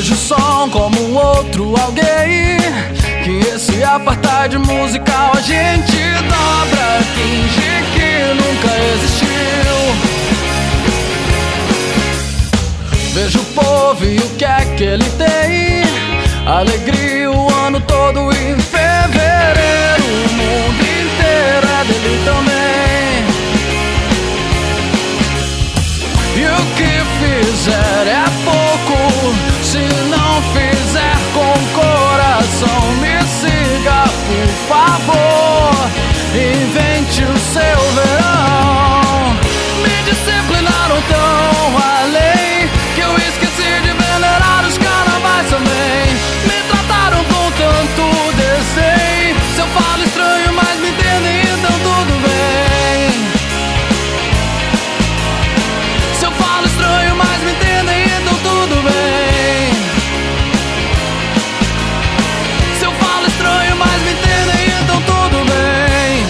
Vejo o som como um outro alguém, que esse apartheid musical a gente dobra, finge que nunca existiu. Vejo o povo e o que é que ele tem, alegria o ano todo e em fevereiro o mundo inteiro é dele também. E o que fizer é pouco, se não fizer com coração, me siga por favor, invente o seu verão. Me disciplinaram tão além que eu esqueci de venerar os carnavais também. Me trataram com tanto desdém, se eu falo estranho mas me entendem, então tudo bem. Se eu falo estranho mas me entendem, então tudo bem. Se eu falo estranho mas me entendem, então tudo bem.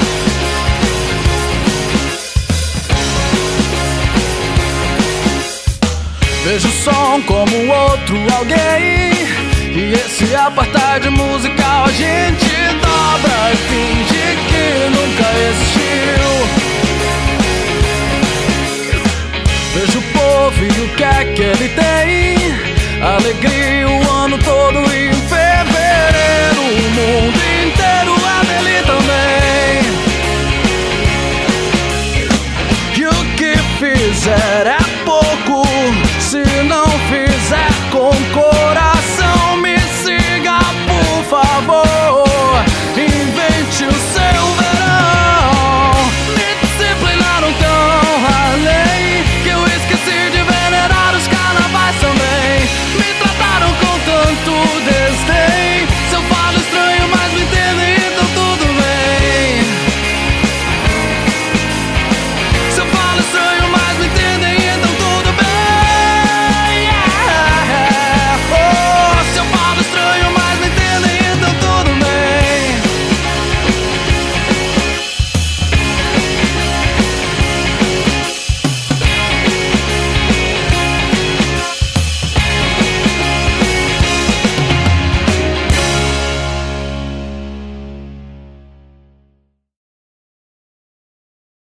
Vejo o som como um outro alguém, e esse apartheid musical a gente dobra e finge que nunca existiu. Vejo o povo e o que é que ele tem,